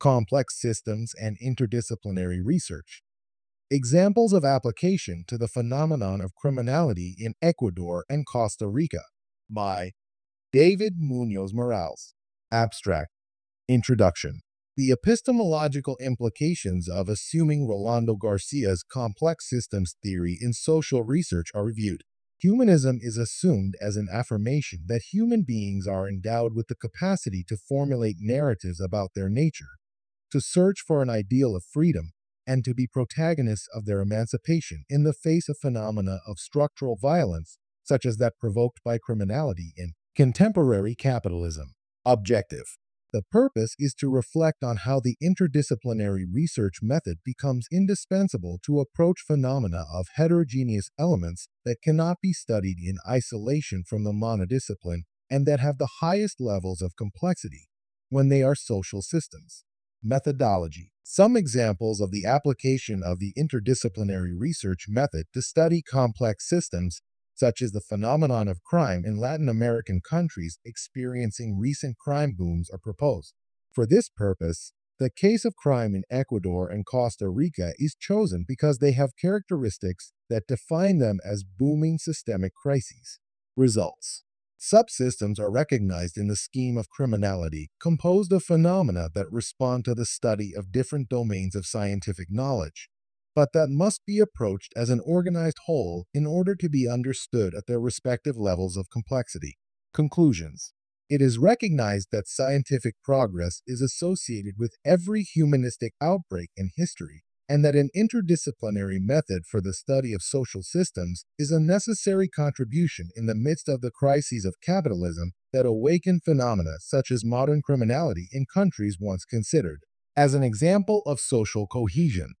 complex systems, and interdisciplinary research. Examples of application to the phenomenon of criminality in Ecuador and Costa Rica by David Munoz Morales. Abstract. Introduction. The epistemological implications of assuming Rolando Garcia's complex systems theory in social research are reviewed. Humanism is assumed as an affirmation that human beings are endowed with the capacity to formulate narratives about their nature, to search for an ideal of freedom, and to be protagonists of their emancipation in the face of phenomena of structural violence, such as that provoked by criminality in contemporary capitalism. Objective. The purpose is to reflect on how the interdisciplinary research method becomes indispensable to approach phenomena of heterogeneous elements that cannot be studied in isolation from the monodiscipline and that have the highest levels of complexity when they are social systems. Methodology. Some examples of the application of the interdisciplinary research method to study complex systems, such as the phenomenon of crime in Latin American countries experiencing recent crime booms, are proposed. For this purpose, the case of crime in Ecuador and Costa Rica is chosen because they have characteristics that define them as booming systemic crises. Results. Subsystems are recognized in the scheme of criminality, composed of phenomena that respond to the study of different domains of scientific knowledge, but that must be approached as an organized whole in order to be understood at their respective levels of complexity. Conclusions. It is recognized that scientific progress is associated with every humanistic outbreak in history, and that an interdisciplinary method for the study of social systems is a necessary contribution in the midst of the crises of capitalism that awaken phenomena such as modern criminality in countries once considered as an example of social cohesion.